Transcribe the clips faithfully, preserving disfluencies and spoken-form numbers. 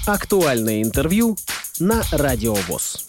Актуальное интервью на Радио ВОС.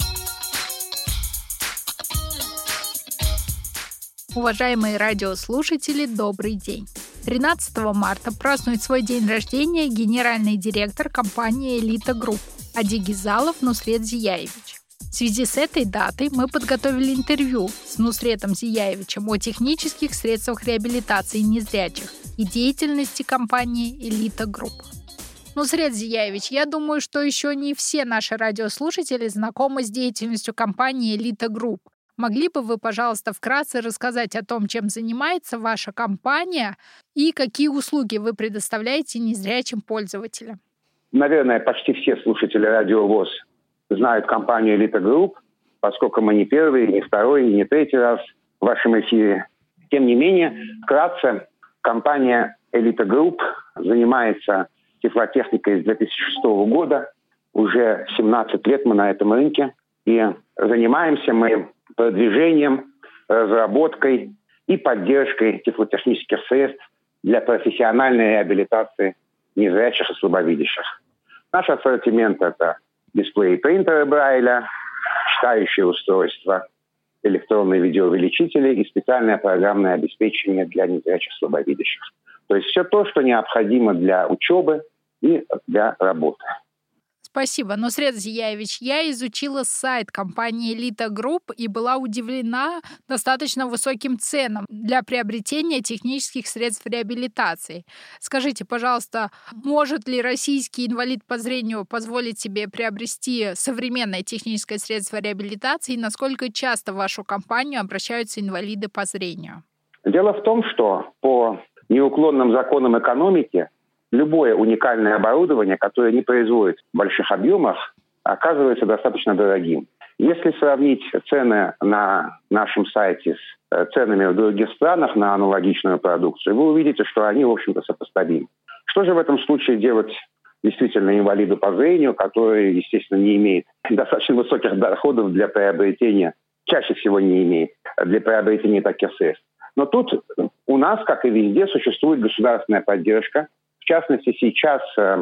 Уважаемые радиослушатели, добрый день! тринадцатого марта празднует свой день рождения генеральный директор компании «Элита Групп» Адигизалов Нусрет Зияевич. В связи с этой датой мы подготовили интервью с Нусретом Зияевичем о технических средствах реабилитации незрячих и деятельности компании «Элита Групп». Нусрет Зияевич, я думаю, что еще не все наши радиослушатели знакомы с деятельностью компании «Элита Групп». Могли бы вы, пожалуйста, вкратце рассказать о том, чем занимается ваша компания и какие услуги вы предоставляете незрячим пользователям? Наверное, почти все слушатели Радио ВОС знают компанию «Элита Групп», поскольку мы не первый, не второй, не третий раз в вашем эфире. Тем не менее, вкратце, компания «Элита Групп» занимается тифлотехникой с две тысячи шестого года. Уже семнадцать лет мы на этом рынке. И занимаемся мы продвижением, разработкой и поддержкой тифлотехнических средств для профессиональной реабилитации незрячих и слабовидящих. Наш ассортимент – это дисплеи принтера Брайля, читающие устройства, электронные видеоувеличители и специальное программное обеспечение для незрячих и слабовидящих. То есть все то, что необходимо для учебы и для работы. Спасибо. Нусрет Зияевич, я изучила сайт компании «Элита Групп» и была удивлена достаточно высоким ценам для приобретения технических средств реабилитации. Скажите, пожалуйста, может ли российский инвалид по зрению позволить себе приобрести современное техническое средство реабилитации и насколько часто в вашу компанию обращаются инвалиды по зрению? Дело в том, что по неуклонным законам экономики любое уникальное оборудование, которое не производит в больших объемах, оказывается достаточно дорогим. Если сравнить цены на нашем сайте с ценами в других странах на аналогичную продукцию, вы увидите, что они, в общем-то, сопоставимы. Что же в этом случае делать действительно инвалиду по зрению, который, естественно, не имеет достаточно высоких доходов для приобретения, чаще всего не имеет, для приобретения таких средств? Но тут у нас, как и везде, существует государственная поддержка. В частности, сейчас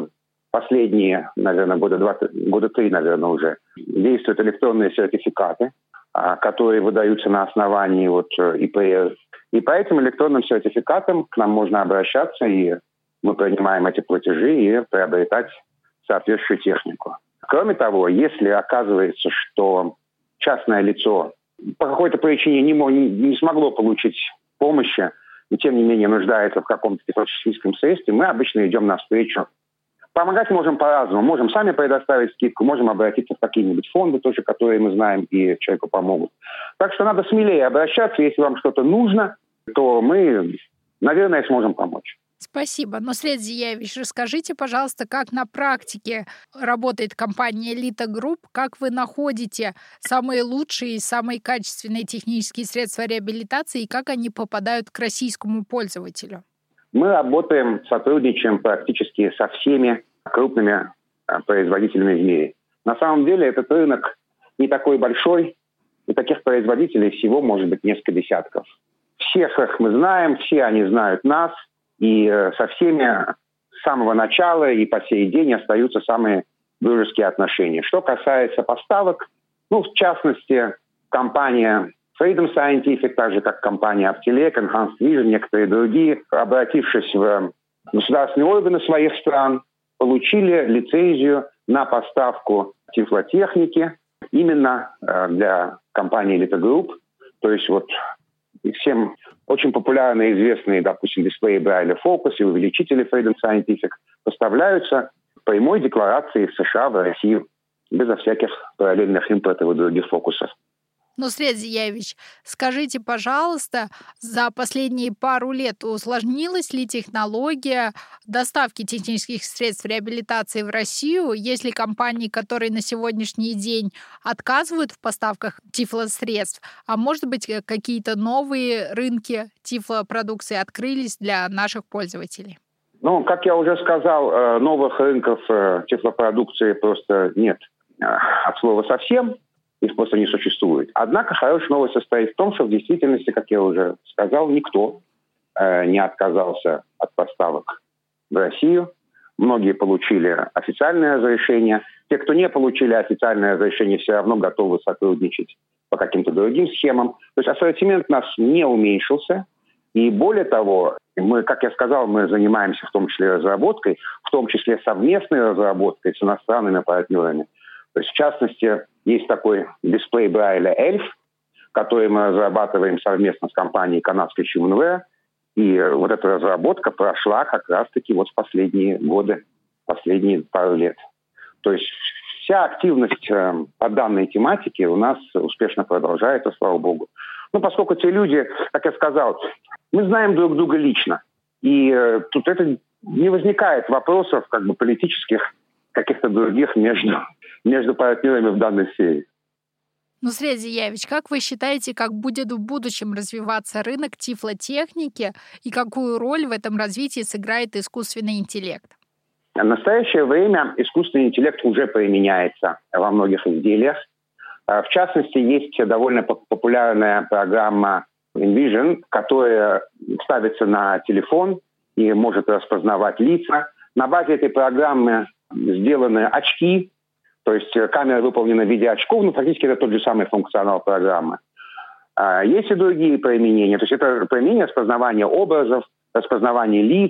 последние, наверное, года два, года три, наверное, уже действуют электронные сертификаты, которые выдаются на основании вот И П Р. И по этим электронным сертификатам к нам можно обращаться, и мы принимаем эти платежи и приобретать соответствующую технику. Кроме того, если оказывается, что частное лицо по какой-то причине не, мог, не смогло получить помощи, и тем не менее нуждается в каком-то техническом средстве, мы обычно идем навстречу. Помогать можем по-разному. Можем сами предоставить скидку, можем обратиться в какие-нибудь фонды тоже, которые мы знаем и человеку помогут. Так что надо смелее обращаться. Если вам что-то нужно, то мы, наверное, сможем помочь. Спасибо. Нусрет Зияевич, расскажите, пожалуйста, как на практике работает компания «Элита Групп», как вы находите самые лучшие и самые качественные технические средства реабилитации и как они попадают к российскому пользователю? Мы работаем, сотрудничаем практически со всеми крупными производителями в мире. На самом деле этот рынок не такой большой, и таких производителей всего может быть несколько десятков. Всех их мы знаем, все они знают нас. И со всеми с самого начала и по сей день остаются самые дружеские отношения. Что касается поставок, ну, в частности, компания Freedom Scientific, так же как компания Aptilec, Enhanced Vision, некоторые другие, обратившись в государственные органы своих стран, получили лицензию на поставку тифлотехники именно для компании «Элита Групп». То есть вот и всем очень популярные и известные, допустим, дисплеи Брайля Focus и увеличители Freedom Scientific поставляются прямой декларацией в США, в Россию, безо всяких параллельных импортов и других фокусов. Нусрет Зияевич, скажите, пожалуйста, за последние пару лет усложнилась ли технология доставки технических средств реабилитации в Россию? Есть ли компании, которые на сегодняшний день отказывают в поставках тифлосредств? А может быть, какие-то новые рынки тифлопродукции открылись для наших пользователей? Ну, как я уже сказал, новых рынков тифлопродукции просто нет от слова совсем. Их просто не существует. Однако хорошая новость состоит в том, что в действительности, как я уже сказал, никто э, не отказался от поставок в Россию. Многие получили официальное разрешение. Те, кто не получили официальное разрешение, все равно готовы сотрудничать по каким-то другим схемам. То есть ассортимент у нас не уменьшился. И более того, мы, как я сказал, мы занимаемся в том числе разработкой, в том числе совместной разработкой с иностранными партнерами. То есть, в частности, есть такой дисплей Брайля Эльф, который мы разрабатываем совместно с компанией канадской Humanware. И вот эта разработка прошла как раз-таки вот в последние годы, последние пару лет. То есть вся активность э, по данной тематике у нас успешно продолжается, слава богу. Ну, поскольку те люди, как я сказал, мы знаем друг друга лично. И э, тут это не возникает вопросов как бы политических, каких-то других между, между партнерами в данной сфере. Нусрет Зияевич, как вы считаете, как будет в будущем развиваться рынок тифлотехники и какую роль в этом развитии сыграет искусственный интеллект? В настоящее время искусственный интеллект уже применяется во многих изделиях. В частности, есть довольно популярная программа InVision, которая ставится на телефон и может распознавать лица. На базе этой программы сделаны очки, то есть камера выполнена в виде очков, но фактически это тот же самый функционал программы. Есть и другие применения. То есть это применение распознавания образов, распознавание лиц,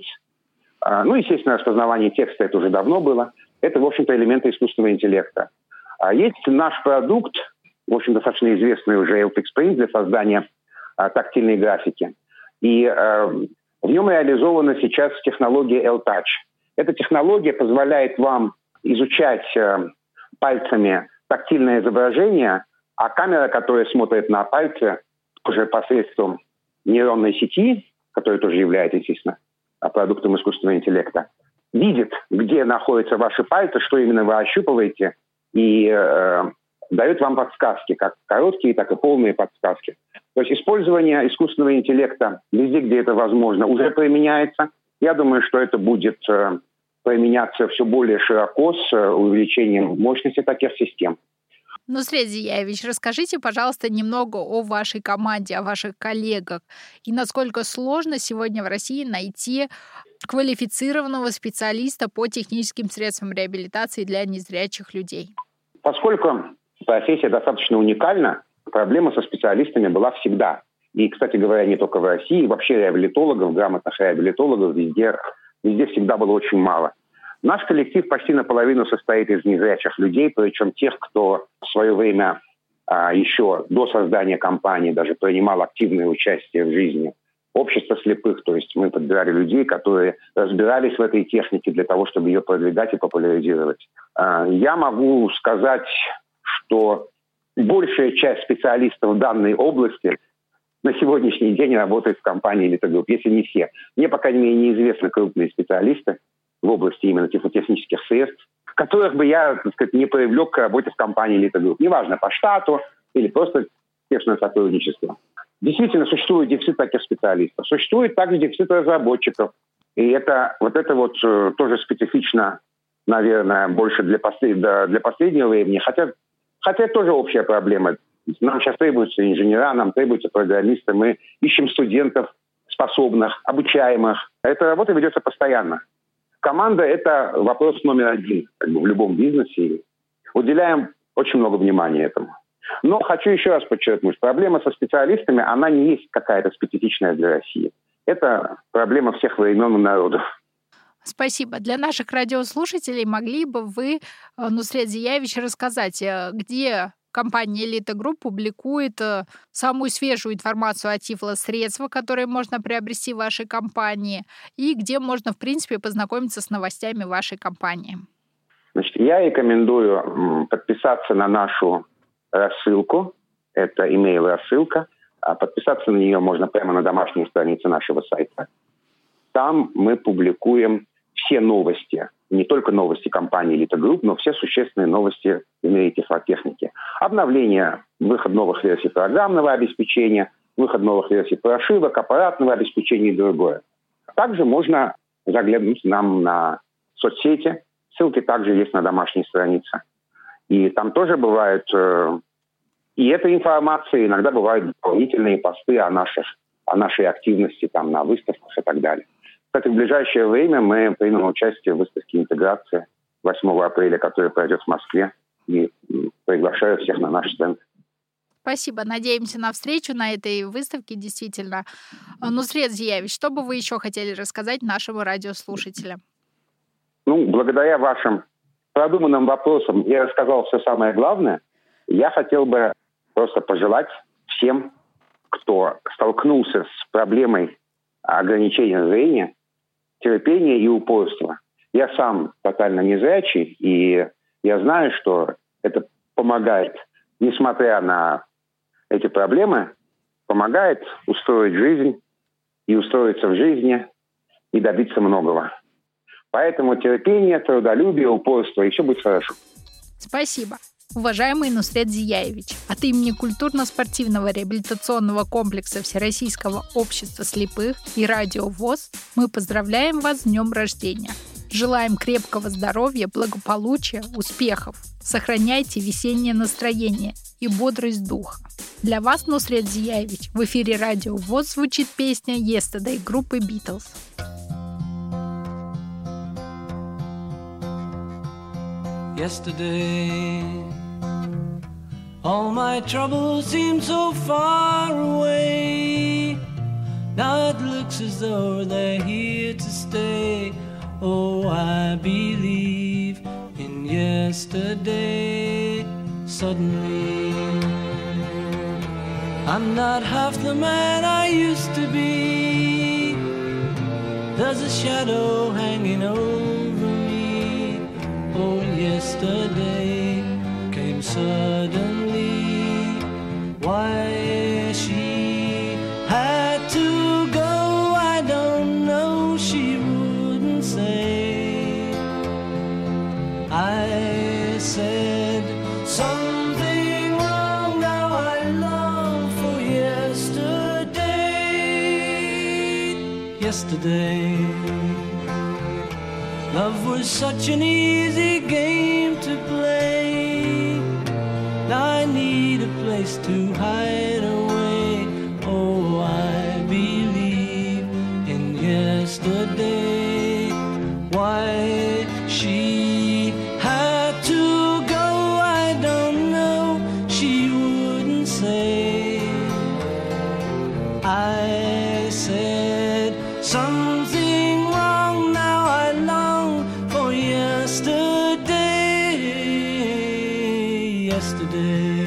ну, естественно, распознавание текста, это уже давно было. Это, в общем-то, элементы искусственного интеллекта. Есть наш продукт, в общем, достаточно известный уже эл пи икс Print для создания тактильной графики. И в нем реализована сейчас технология L-Touch. Эта технология позволяет вам изучать пальцами тактильное изображение, а камера, которая смотрит на пальцы, уже посредством нейронной сети, которая тоже является, естественно, продуктом искусственного интеллекта, видит, где находятся ваши пальцы, что именно вы ощупываете, и э, дает вам подсказки, как короткие, так и полные подсказки. То есть использование искусственного интеллекта везде, где это возможно, уже применяется. Я думаю, что это будет э, применяться все более широко с э, увеличением мощности таких систем. Нусрет Зияевич, расскажите, пожалуйста, немного о вашей команде, о ваших коллегах и насколько сложно сегодня в России найти квалифицированного специалиста по техническим средствам реабилитации для незрячих людей. Поскольку профессия достаточно уникальна, проблема со специалистами была всегда. И, кстати говоря, не только в России, вообще реабилитологов, грамотных реабилитологов везде, везде всегда было очень мало. Наш коллектив почти наполовину состоит из незрячих людей, причем тех, кто в свое время, а, еще до создания компании, даже принимал активное участие в жизни общества слепых. То есть мы подбирали людей, которые разбирались в этой технике для того, чтобы ее продвигать и популяризировать. А, я могу сказать, что большая часть специалистов в данной области на сегодняшний день работает в компании Elite Group, если не все. Мне, по крайней мере, неизвестны крупные специалисты в области именно тифлотехнических средств, которых бы я, так сказать, не привлек к работе в компании Elite Group. Неважно, по штату или просто успешное сотрудничество. Действительно, существует дефицит таких специалистов. Существует также дефицит разработчиков. И это вот это вот э, тоже специфично, наверное, больше для, послед... для последнего времени. Хотя, хотя это тоже общая проблема. Нам сейчас требуются инженера, нам требуются программисты. Мы ищем студентов способных, обучаемых. Эта работа ведется постоянно. Команда – это вопрос номер один как бы, в любом бизнесе. Уделяем очень много внимания этому. Но хочу еще раз подчеркнуть, проблема со специалистами, она не есть какая-то специфичная для России. Это проблема всех времен и народов. Спасибо. Для наших радиослушателей могли бы вы, Нусрет Зияевич, рассказать, где компания Elite Group публикует самую свежую информацию о тифлосредствах, которые можно приобрести в вашей компании, и где можно, в принципе, познакомиться с новостями вашей компании? Значит, я рекомендую подписаться на нашу рассылку. Это имейл-рассылка. Подписаться на нее можно прямо на домашней странице нашего сайта. Там мы публикуем все новости, не только новости компании Elite Group, но все существенные новости в мире тифлотехники. Обновление, выход новых версий программного обеспечения, выход новых версий прошивок, аппаратного обеспечения и другое. Также можно заглянуть нам на соцсети. Ссылки также есть на домашней странице. И там тоже бывают, э, и эта информация, иногда бывают дополнительные посты о, наших, о нашей активности там, на выставках и так далее. Кстати, в ближайшее время мы примем участие в выставке интеграции восьмого апреля, которая пройдет в Москве. И приглашаю всех на наш стенд. Спасибо. Надеемся на встречу на этой выставке, действительно. Нусрет Зияевич, что бы вы еще хотели рассказать нашим радиослушателям? Ну, благодаря вашим продуманным вопросам я рассказал все самое главное. Я хотел бы просто пожелать всем, кто столкнулся с проблемой ограничения зрения, терпения и упорства. Я сам тотально незрячий, и я знаю, что это помогает, несмотря на эти проблемы, помогает устроить жизнь и устроиться в жизни и добиться многого. Поэтому терпение, трудолюбие, упорство, и все будет хорошо. Спасибо. Уважаемый Нусрет Зияевич, от имени культурно-спортивного реабилитационного комплекса Всероссийского общества слепых и Радио ВОС мы поздравляем вас с днем рождения. Желаем крепкого здоровья, благополучия, успехов. Сохраняйте весеннее настроение и бодрость духа. Для вас, Нусрет Зияевич, в эфире Радио ВОС звучит песня «Yesterday» группы Beatles. Yesterday, all my troubles seem so far away. Now it looks as though they're here to stay. Oh, I believe in yesterday. Suddenly, I'm not half the man I used to be. There's a shadow hanging over me. Oh, yesterday came suddenly. Why she had to go, I don't know. She wouldn't say. I said something wrong. Now I long for yesterday. Yesterday, love was such an easy game to play. Now I need a place to hide away. Oh, I believe in yesterday. Why she had to go, I don't know. She wouldn't say. I said something wrong. Now I long for yesterday. Yesterday,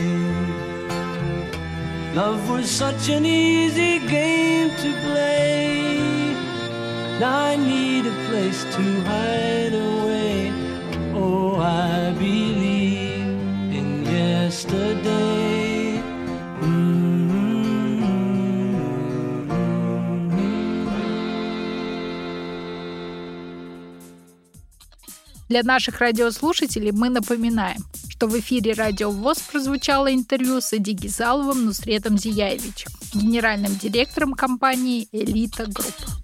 love was such an easy game to play. Now I need a place to hide away. Oh, I believe in yesterday. Для наших радиослушателей мы напоминаем, что в эфире Радио ВОС прозвучало интервью с Эдигизаловым Нусретом Зияевичем, генеральным директором компании «Элита Групп».